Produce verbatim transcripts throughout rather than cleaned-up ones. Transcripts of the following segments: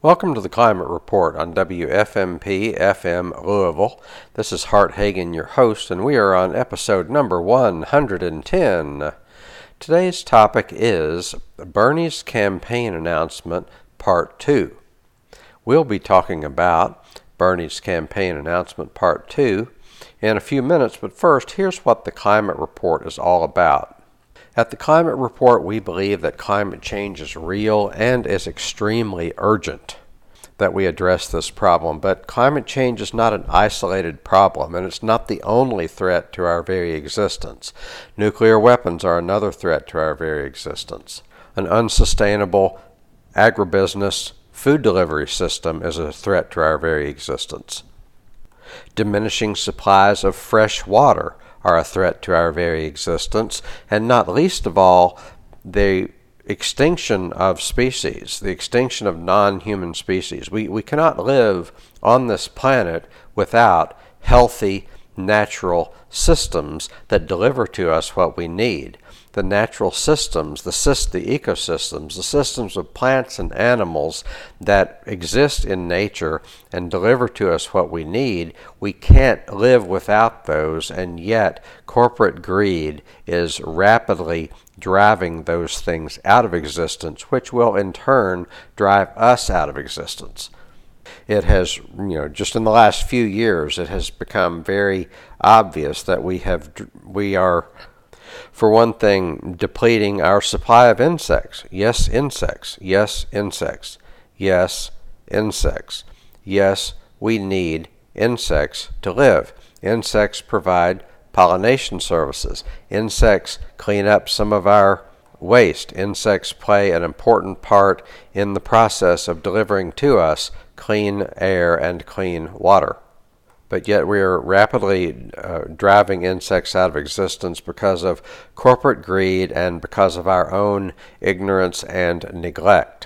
Welcome to the Climate Report on W F M P F M Louisville. This is Hart Hagen, your host, and we are on episode number one hundred ten. Today's topic is Bernie's campaign announcement, part two. We'll be talking about Bernie's campaign announcement, part two, in a few minutes, but first, here's what the Climate Report is all about. At the Climate Report, we believe that climate change is real and is extremely urgent that we address this problem. But climate change is not an isolated problem, and it's not the only threat to our very existence. Nuclear weapons are another threat to our very existence. An unsustainable agribusiness food delivery system is a threat to our very existence. Diminishing supplies of fresh water are a threat to our very existence, and not least of all, the extinction of species, the extinction of non-human species. We, we cannot live on this planet without healthy, natural systems that deliver to us what we need. The natural systems, the, syst- the ecosystems, the systems of plants and animals that exist in nature and deliver to us what we need, we can't live without those, and yet corporate greed is rapidly driving those things out of existence, which will in turn drive us out of existence. It has, you know, just in the last few years, it has become very obvious that we have, we are, for one thing, depleting our supply of insects. Yes, insects. Yes, insects. Yes, insects. Yes, we need insects to live. Insects provide pollination services. Insects clean up some of our waste. Insects play an important part in the process of delivering to us clean air and clean water. But yet we are rapidly uh, driving insects out of existence because of corporate greed and because of our own ignorance and neglect.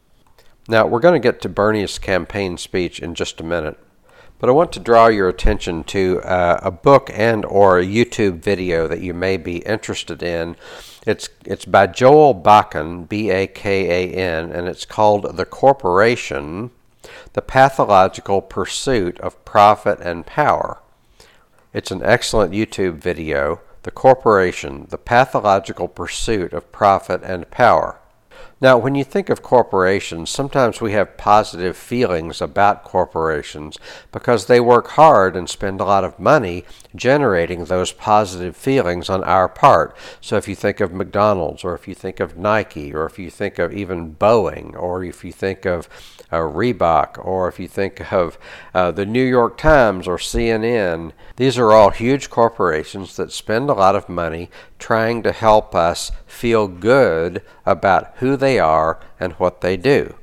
Now, we're going to get to Bernie's campaign speech in just a minute, but I want to draw your attention to uh, a book and or a YouTube video that you may be interested in. It's it's by Joel Bakan, B A K A N, and it's called The Corporation: The Pathological Pursuit of Profit and Power. It's an excellent YouTube video, The Corporation: The Pathological Pursuit of Profit and Power. Now, when you think of corporations, sometimes we have positive feelings about corporations because they work hard and spend a lot of money generating those positive feelings on our part. So if you think of McDonald's, or if you think of Nike, or if you think of even Boeing, or if you think of uh, Reebok, or if you think of uh, the New York Times or C N N, these are all huge corporations that spend a lot of money trying to help us feel good about who they are and what they do.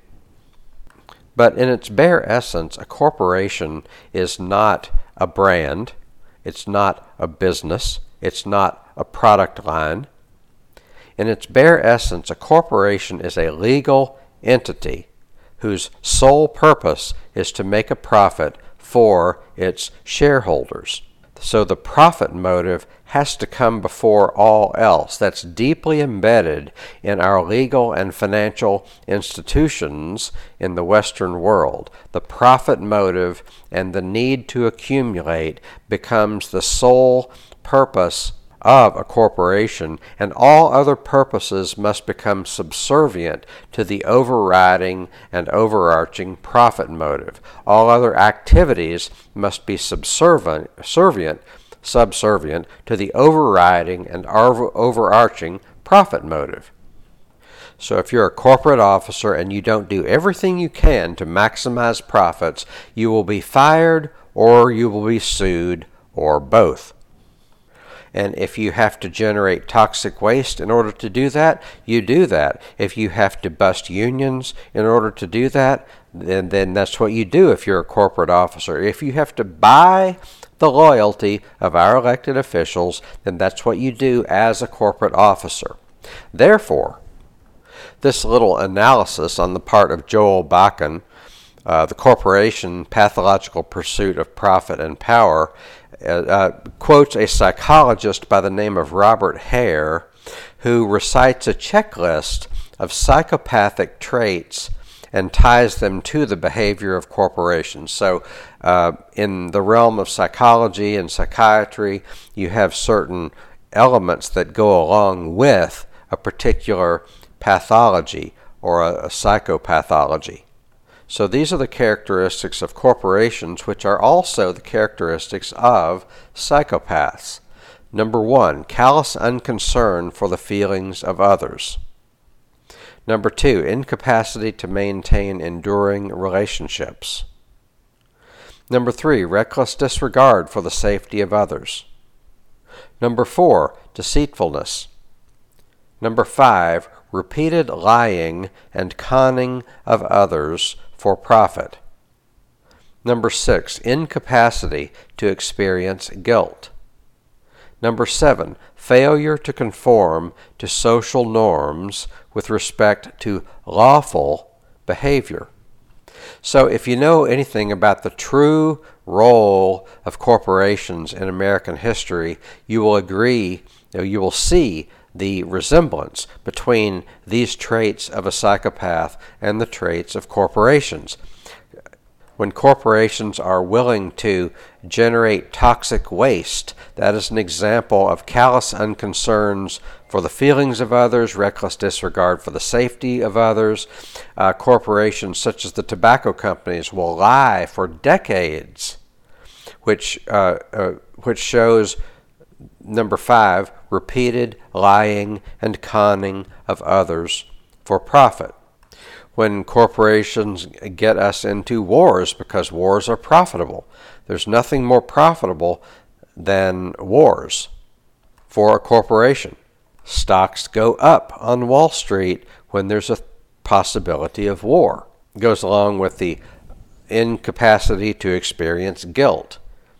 But in its bare essence, a corporation is not a brand, it's not a business, it's not a product line. In its bare essence, a corporation is a legal entity whose sole purpose is to make a profit for its shareholders. So the profit motive has to come before all else. That's deeply embedded in our legal and financial institutions in the Western world. The profit motive and the need to accumulate becomes the sole purpose of a corporation, and all other purposes must become subservient to the overriding and overarching profit motive. All other activities must be subservient, subservient, subservient to the overriding and overarching profit motive. So if you're a corporate officer and you don't do everything you can to maximize profits, you will be fired or you will be sued, or both. And if you have to generate toxic waste in order to do that, you do that. If you have to bust unions in order to do that, then, then that's what you do if you're a corporate officer. If you have to buy the loyalty of our elected officials, then that's what you do as a corporate officer. Therefore, this little analysis on the part of Joel Bakan, uh, The Corporation: Pathological Pursuit of Profit and Power, Uh, uh, quotes a psychologist by the name of Robert Hare, who recites a checklist of psychopathic traits and ties them to the behavior of corporations. So uh, in the realm of psychology and psychiatry, you have certain elements that go along with a particular pathology or a, a psychopathology. So these are the characteristics of corporations, which are also the characteristics of psychopaths. Number one, callous unconcern for the feelings of others. Number two, incapacity to maintain enduring relationships. Number three, reckless disregard for the safety of others. Number four, deceitfulness. Number five, repeated lying and conning of others for profit. Number six, incapacity to experience guilt. Number seven, failure to conform to social norms with respect to lawful behavior. So if you know anything about the true role of corporations in American history, you will agree, you will see the resemblance between these traits of a psychopath and the traits of corporations. When corporations are willing to generate toxic waste, that is an example of callous unconcerns for the feelings of others, reckless disregard for the safety of others. Uh, corporations such as the tobacco companies will lie for decades, which uh, uh, which shows, number five, repeated lying and conning of others for profit. When corporations get us into wars because wars are profitable. There's nothing more profitable than wars for a corporation. Stocks go up on Wall Street when there's a possibility of war. It goes along with the incapacity to experience guilt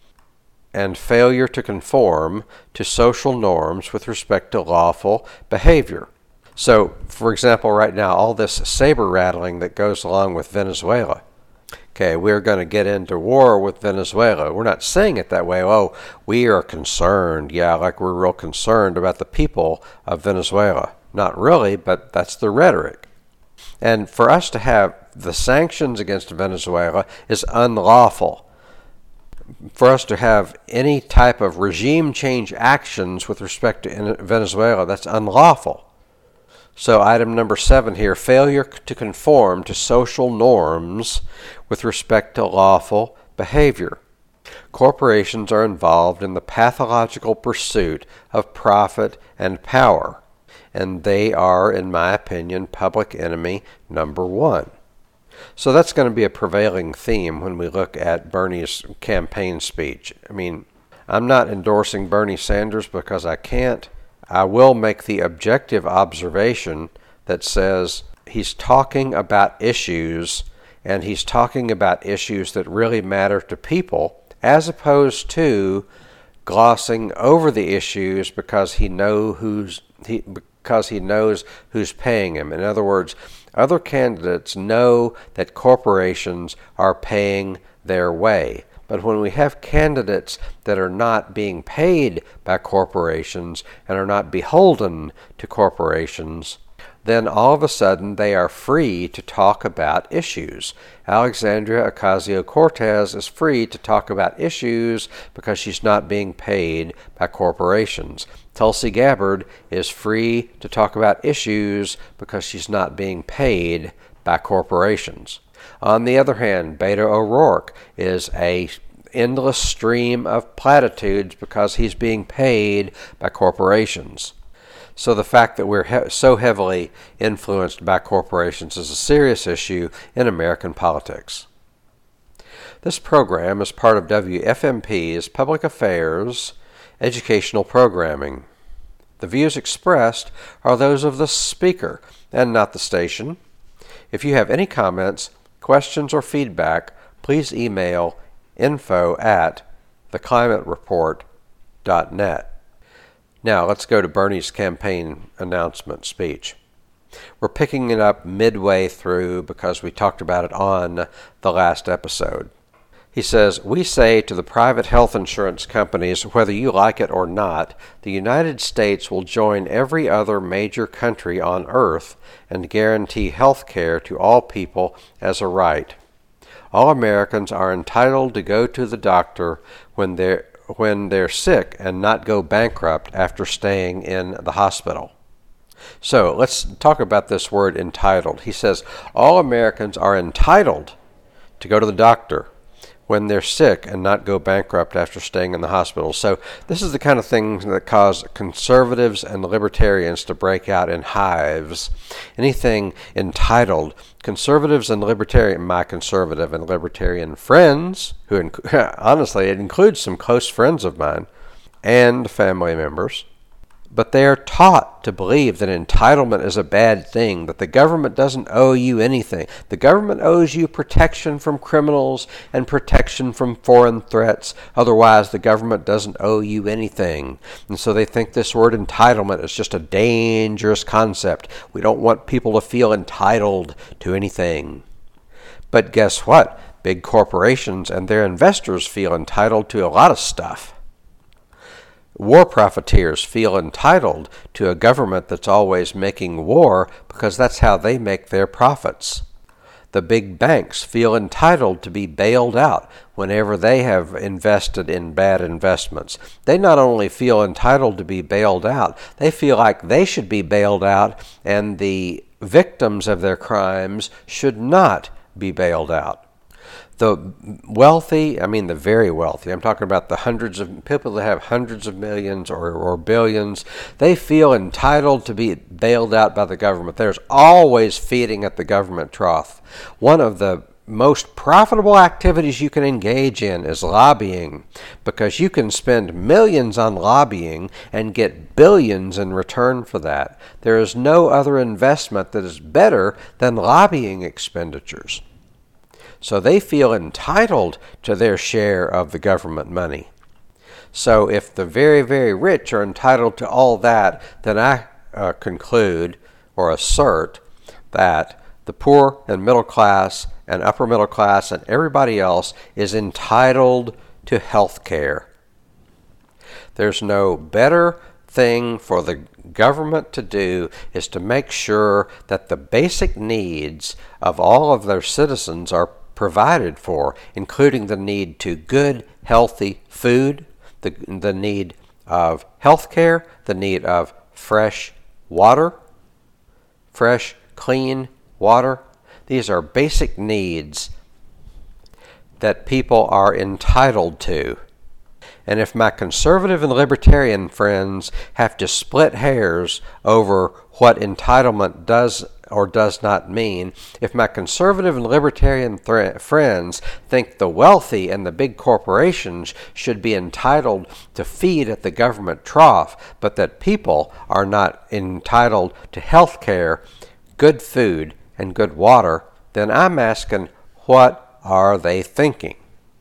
and failure to conform to social norms with respect to lawful behavior. So, for example, right now, all this saber rattling that goes along with Venezuela. Okay, we're going to get into war with Venezuela. We're not saying it that way. Oh, we are concerned. Yeah, like we're real concerned about the people of Venezuela. Not really, but that's the rhetoric. And for us to have the sanctions against Venezuela is unlawful. For us to have any type of regime change actions with respect to Venezuela, that's unlawful. So item number seven here, failure to conform to social norms with respect to lawful behavior. Corporations are involved in the pathological pursuit of profit and power, and they are, in my opinion, public enemy number one. So that's going to be a prevailing theme when we look at Bernie's campaign speech. I mean, I'm not endorsing Bernie Sanders because I can't. I will make the objective observation that says he's talking about issues, and he's talking about issues that really matter to people, as opposed to glossing over the issues because he know who's he because he knows who's paying him. In other words, other candidates know that corporations are paying their way. But when we have candidates that are not being paid by corporations and are not beholden to corporations, then all of a sudden they are free to talk about issues. Alexandria Ocasio-Cortez is free to talk about issues because she's not being paid by corporations. Tulsi Gabbard is free to talk about issues because she's not being paid by corporations. On the other hand, Beto O'Rourke is a endless stream of platitudes because he's being paid by corporations. So the fact that we're he- so heavily influenced by corporations is a serious issue in American politics. This program is part of W F M P's Public Affairs educational programming. The views expressed are those of the speaker and not the station. If you have any comments, questions, or feedback, please email info at the climate report dot net. Now let's go to Bernie's campaign announcement speech. We're picking it up midway through because we talked about it on the last episode. He says, we say to the private health insurance companies, whether you like it or not, the United States will join every other major country on earth and guarantee health care to all people as a right. All Americans are entitled to go to the doctor when they're, when they're sick and not go bankrupt after staying in the hospital. So let's talk about this word entitled. He says, all Americans are entitled to go to the doctor when they're sick and not go bankrupt after staying in the hospital. So this is the kind of thing that cause conservatives and libertarians to break out in hives. Anything entitled, conservatives and libertarian, my conservative and libertarian friends, who honestly, it includes some close friends of mine and family members, but they are taught to believe that entitlement is a bad thing, that the government doesn't owe you anything. The government owes you protection from criminals and protection from foreign threats. Otherwise, the government doesn't owe you anything. And so they think this word entitlement is just a dangerous concept. We don't want people to feel entitled to anything. But guess what? Big corporations and their investors feel entitled to a lot of stuff. War profiteers feel entitled to a government that's always making war because that's how they make their profits. The big banks feel entitled to be bailed out whenever they have invested in bad investments. They not only feel entitled to be bailed out, they feel like they should be bailed out and the victims of their crimes should not be bailed out. The wealthy, I mean the very wealthy, I'm talking about the hundreds of people that have hundreds of millions or, or billions, they feel entitled to be bailed out by the government. There's always feeding at the government trough. One of the most profitable activities you can engage in is lobbying, because you can spend millions on lobbying and get billions in return for that. There is no other investment that is better than lobbying expenditures. So they feel entitled to their share of the government money. So if the very, very rich are entitled to all that, then I uh, conclude or assert that the poor and middle class and upper middle class and everybody else is entitled to health care. There's no better thing for the government to do is to make sure that the basic needs of all of their citizens are provided for, including the need to good, healthy food, the, the need of health care, the need of fresh water, fresh, clean water. These are basic needs that people are entitled to. And if my conservative and libertarian friends have to split hairs over what entitlement does or does not mean, if my conservative and libertarian th- friends think the wealthy and the big corporations should be entitled to feed at the government trough, but that people are not entitled to health care, good food, and good water, then I'm asking, what are they thinking?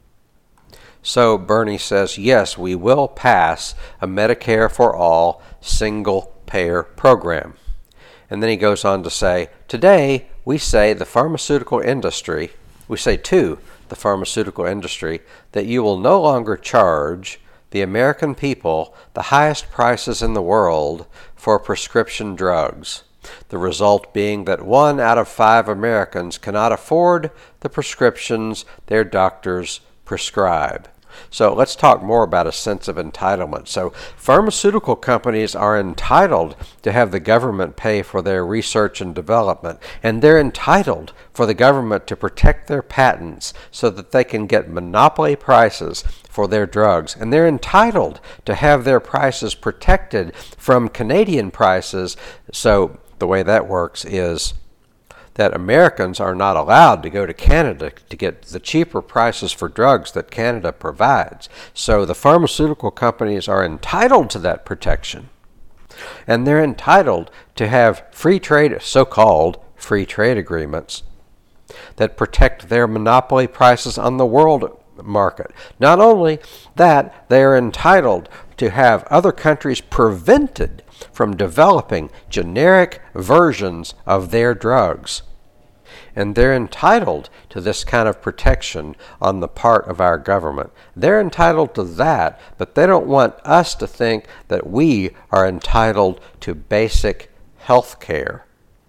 So Bernie says, yes, we will pass a Medicare for all single-payer program. And then he goes on to say, today we say the pharmaceutical industry, we say to the pharmaceutical industry that you will no longer charge the American people the highest prices in the world for prescription drugs. The result being that one out of five Americans cannot afford the prescriptions their doctors prescribe. So let's talk more about a sense of entitlement. So pharmaceutical companies are entitled to have the government pay for their research and development, and they're entitled for the government to protect their patents so that they can get monopoly prices for their drugs. And they're entitled to have their prices protected from Canadian prices. So the way that works is that Americans are not allowed to go to Canada to get the cheaper prices for drugs that Canada provides. So the pharmaceutical companies are entitled to that protection. And they're entitled to have free trade, so-called free trade agreements that protect their monopoly prices on the world market. Not only that, they are entitled to have other countries prevented from developing generic versions of their drugs. And they're entitled to this kind of protection on the part of our government. They're entitled to that, but they don't want us to think that we are entitled to basic health care.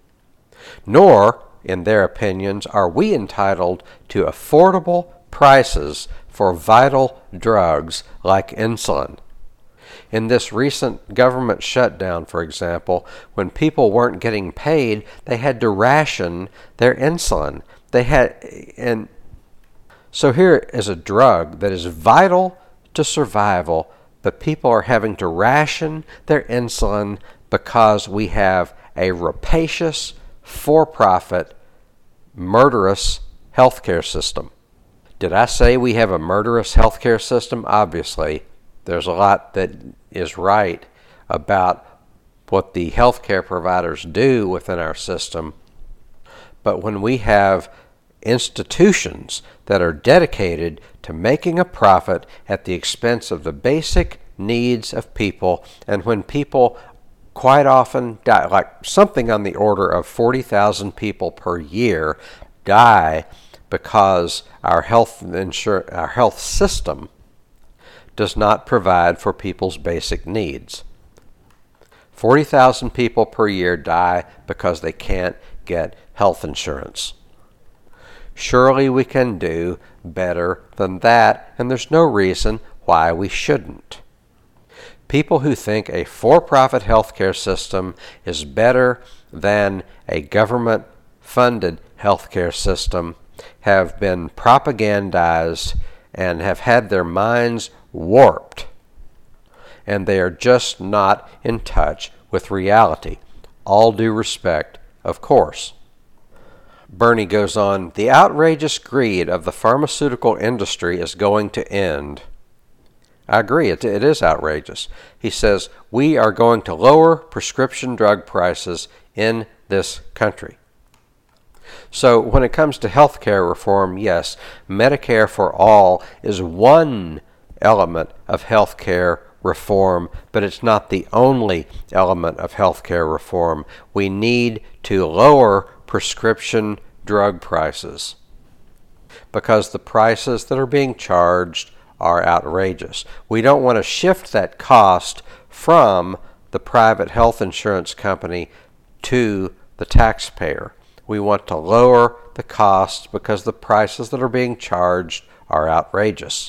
Nor, in their opinions, are we entitled to affordable prices for vital drugs like insulin. In this recent government shutdown, for example, when people weren't getting paid, they had to ration their insulin. They had, and so here is a drug that is vital to survival, but people are having to ration their insulin because we have a rapacious, for-profit, murderous healthcare system. Did I say we have a murderous healthcare system? Obviously. There's a lot that is right about what the healthcare providers do within our system. But when we have institutions that are dedicated to making a profit at the expense of the basic needs of people, and when people quite often die, like something on the order of forty thousand people per year die because our health insur- our health system does not provide for people's basic needs. forty thousand people per year die because they can't get health insurance. Surely we can do better than that, and there's no reason why we shouldn't. People who think a for-profit healthcare system is better than a government-funded healthcare system have been propagandized and have had their minds warped, and they are just not in touch with reality. All due respect, of course. Bernie goes on, the outrageous greed of the pharmaceutical industry is going to end. I agree, it, it is outrageous. He says, we are going to lower prescription drug prices in this country. So when it comes to health care reform, yes, Medicare for all is one element of health care reform, but it's not the only element of health care reform. We need to lower prescription drug prices because the prices that are being charged are outrageous. We don't want to shift that cost from the private health insurance company to the taxpayer. We want to lower the costs because the prices that are being charged are outrageous.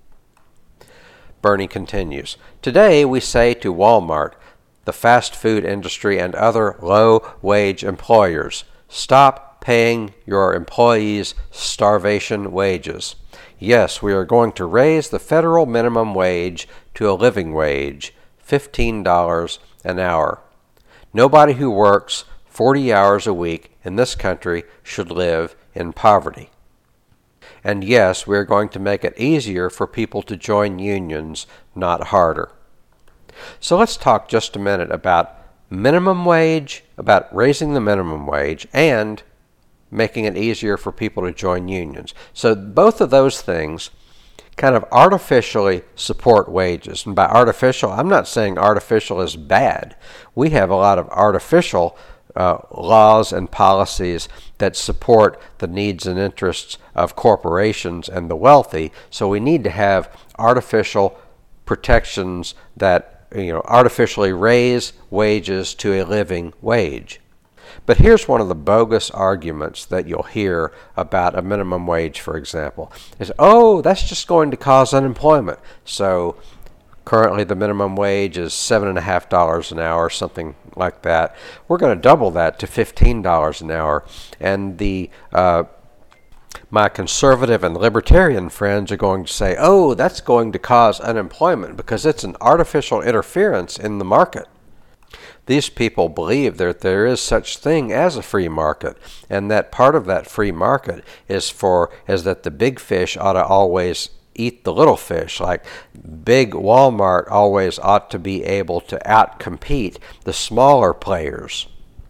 Bernie continues, today we say to Walmart, the fast food industry, and other low-wage employers, stop paying your employees starvation wages. Yes, we are going to raise the federal minimum wage to a living wage, fifteen dollars an hour. Nobody who works forty hours a week in this country should live in poverty. And yes, we are going to make it easier for people to join unions, not harder. So let's talk just a minute about minimum wage, about raising the minimum wage, and making it easier for people to join unions. So both of those things kind of artificially support wages. And by artificial, I'm not saying artificial is bad. We have a lot of artificial Uh, laws and policies that support the needs and interests of corporations and the wealthy. So we need to have artificial protections that, you know, artificially raise wages to a living wage. But here's one of the bogus arguments that you'll hear about a minimum wage, for example, is, oh, that's just going to cause unemployment. So currently the minimum wage is seven and a half dollars an hour, something like that. We're going to double that to fifteen dollars an hour. And the uh, my conservative and libertarian friends are going to say, oh, that's going to cause unemployment because it's an artificial interference in the market. These people believe that there is such thing as a free market, and that part of that free market is for is that the big fish ought to always eat the little fish. Like big Walmart always ought to be able to outcompete the smaller players.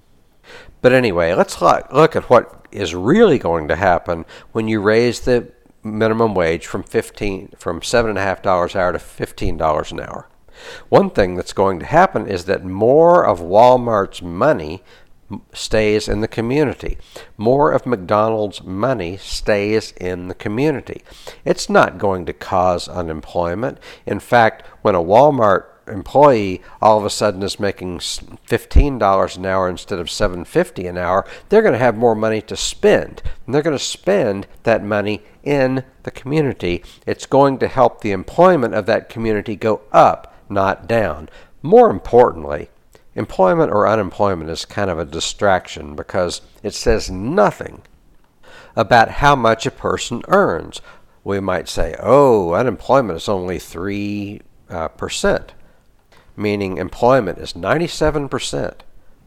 But anyway, let's look at what is really going to happen when you raise the minimum wage from fifteen from seven and a half dollars an hour to fifteen dollars an hour. One thing that's going to happen is that more of Walmart's money stays in the community. More of McDonald's money stays in the community. It's not going to cause unemployment. In fact, when a Walmart employee all of a sudden is making fifteen dollars an hour instead of seven dollars and fifty cents an hour, they're going to have more money to spend. And they're going to spend that money in the community. It's going to help the employment of that community go up, not down. More importantly, employment or unemployment is kind of a distraction because it says nothing about how much a person earns. We might say, oh, unemployment is only three uh, percent, meaning employment is ninety-seven percent.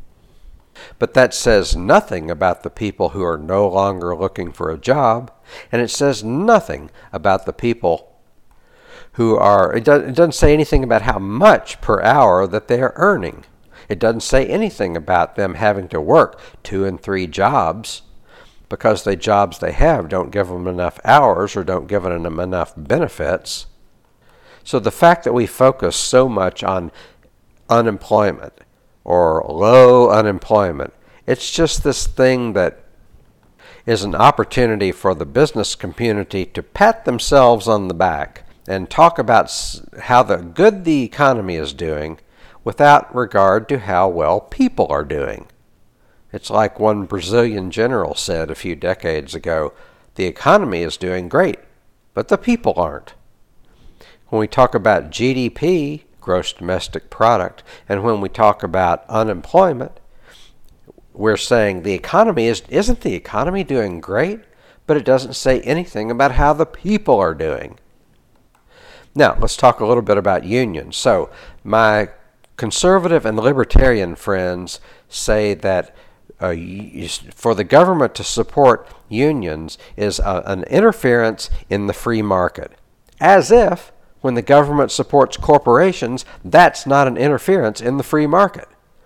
But that says nothing about the people who are no longer looking for a job, and it says nothing about the people who are, it, do, it doesn't say anything about how much per hour that they are earning. It doesn't say anything about them having to work two and three jobs because the jobs they have don't give them enough hours or don't give them enough benefits. So the fact that we focus so much on unemployment or low unemployment, it's just this thing that is an opportunity for the business community to pat themselves on the back and talk about how the good the economy is doing without regard to how well people are doing. It's like one Brazilian general said a few decades ago, the economy is doing great, but the people aren't. When we talk about G D P, gross domestic product, and when we talk about unemployment, we're saying the economy is, isn't the economy doing great? But it doesn't say anything about how the people are doing. Now, let's talk a little bit about unions. So, my conservative and libertarian friends say that uh, for the government to support unions is a, an interference in the free market. As if, when the government supports corporations, that's not an interference in the free market.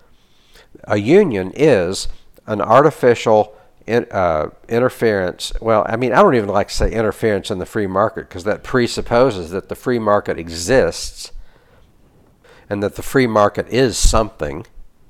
A union is an artificial in, uh, interference. Well, I mean, I don't even like to say interference in the free market because that presupposes that the free market exists and that the free market is something.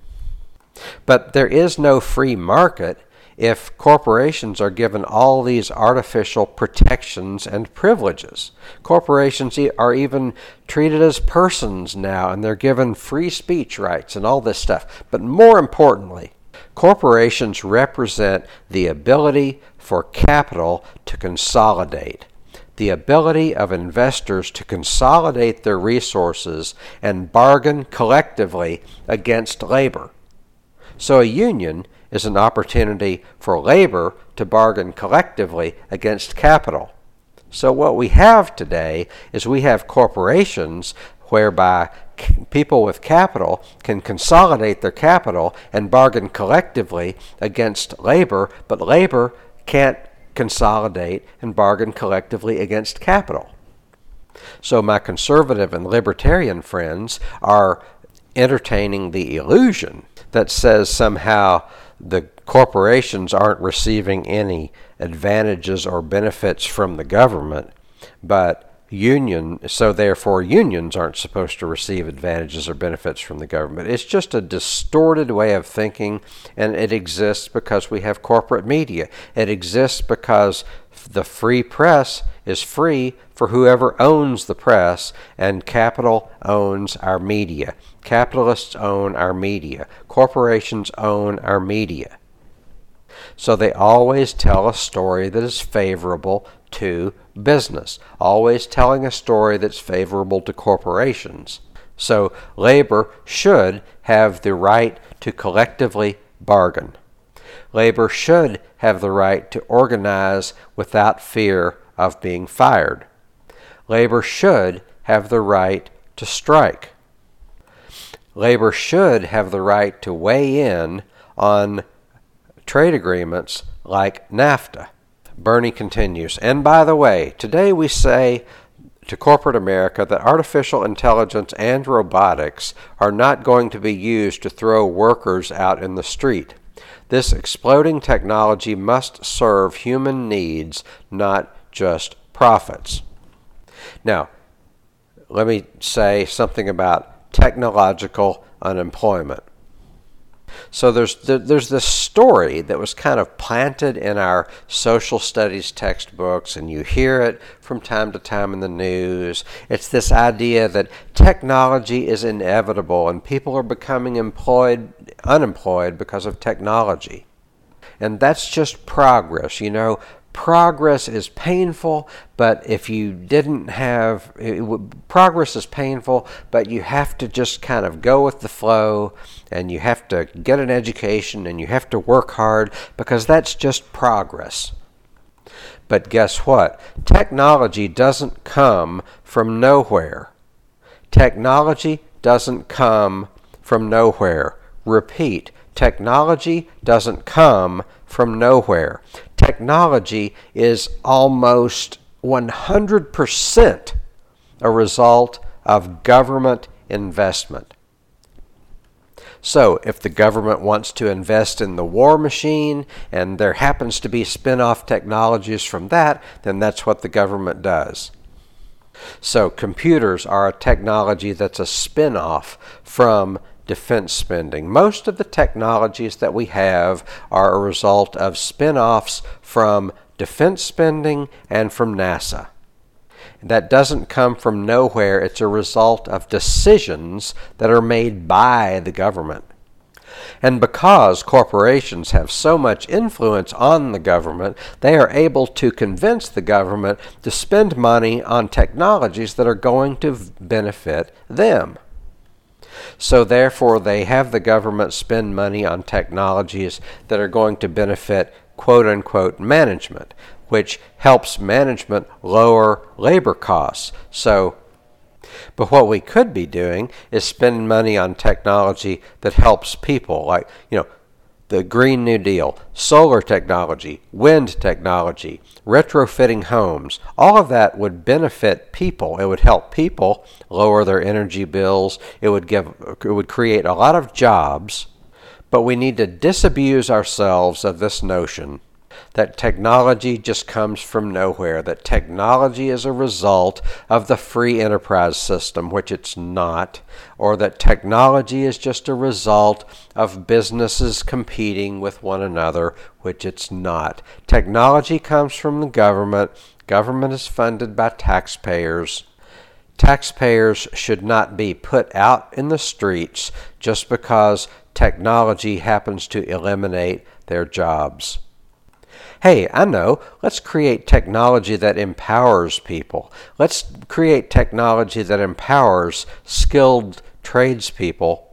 But there is no free market if corporations are given all these artificial protections and privileges. Corporations are even treated as persons now, and they're given free speech rights and all this stuff. But more importantly, corporations represent the ability for capital to consolidate, the ability of investors to consolidate their resources and bargain collectively against labor. So a union is an opportunity for labor to bargain collectively against capital. So what we have today is we have corporations whereby people with capital can consolidate their capital and bargain collectively against labor, but labor can't consolidate and bargain collectively against capital. So my conservative and libertarian friends are entertaining the illusion that says somehow the corporations aren't receiving any advantages or benefits from the government, but union, so therefore unions aren't supposed to receive advantages or benefits from the government. It's just a distorted way of thinking, and it exists because we have corporate media. It exists because the free press is free for whoever owns the press, and capital owns our media. Capitalists own our media. Corporations own our media. So they always tell a story that is favorable to business, always telling a story that's favorable to corporations. So labor should have the right to collectively bargain. Labor should have the right to organize without fear of being fired. Labor should have the right to strike. Labor should have the right to weigh in on trade agreements like NAFTA. Bernie continues, and by the way, today we say to corporate America that artificial intelligence and robotics are not going to be used to throw workers out in the street. This exploding technology must serve human needs, not just profits. Now, let me say something about technological unemployment. So there's there's this story that was kind of planted in our social studies textbooks, and you hear it from time to time in the news. It's this idea that technology is inevitable and people are becoming employed, unemployed because of technology. And that's just progress, you know. Progress is painful, but if you didn't have, it would, progress is painful, but you have to just kind of go with the flow, and you have to get an education, and you have to work hard, because that's just progress. But guess what? Technology doesn't come from nowhere. Technology doesn't come from nowhere. Repeat, technology doesn't come from nowhere. Technology is almost one hundred percent a result of government investment. So if the government wants to invest in the war machine and there happens to be spin-off technologies from that, then that's what the government does. So computers are a technology that's a spin-off from defense spending. Most of the technologies that we have are a result of spin-offs from defense spending and from NASA. That doesn't come from nowhere. It's a result of decisions that are made by the government. And because corporations have so much influence on the government, they are able to convince the government to spend money on technologies that are going to benefit them. So therefore, they have the government spend money on technologies that are going to benefit quote-unquote management, which helps management lower labor costs. So, but what we could be doing is spending money on technology that helps people, like, you know, the Green New Deal, solar technology, wind technology, retrofitting homes. All of that would benefit people. It would help people lower their energy bills. It would give, it would create a lot of jobs. But we need to disabuse ourselves of this notion that technology just comes from nowhere, that technology is a result of the free enterprise system, which it's not, or that technology is just a result of businesses competing with one another, which it's not. Technology comes from the government. Government is funded by taxpayers. Taxpayers should not be put out in the streets just because technology happens to eliminate their jobs. Hey, I know, let's create technology that empowers people. Let's create technology that empowers skilled tradespeople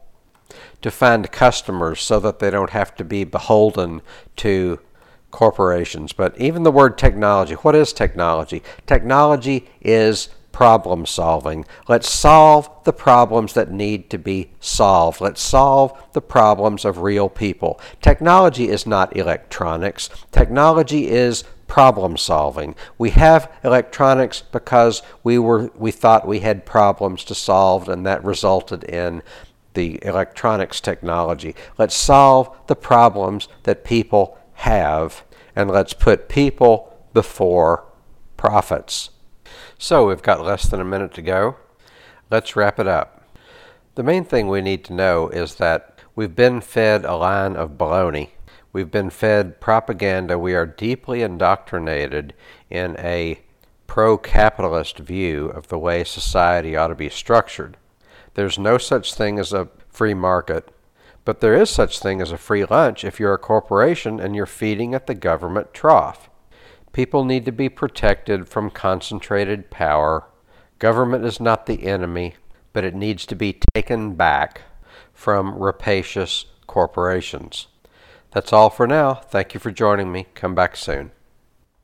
to find customers so that they don't have to be beholden to corporations. But even the word technology, what is technology? Technology is problem solving. Let's solve the problems that need to be solved. Let's solve the problems of real people. Technology is not electronics. Technology is problem solving. We have electronics because we were we thought we had problems to solve, and that resulted in the electronics technology. Let's solve the problems that people have, and let's put people before profits. So we've got less than a minute to go. Let's wrap it up. The main thing we need to know is that we've been fed a line of baloney. We've been fed propaganda. We are deeply indoctrinated in a pro-capitalist view of the way society ought to be structured. There's no such thing as a free market, but there is such thing as a free lunch if you're a corporation and you're feeding at the government trough. People need to be protected from concentrated power. Government is not the enemy, but it needs to be taken back from rapacious corporations. That's all for now. Thank you for joining me. Come back soon.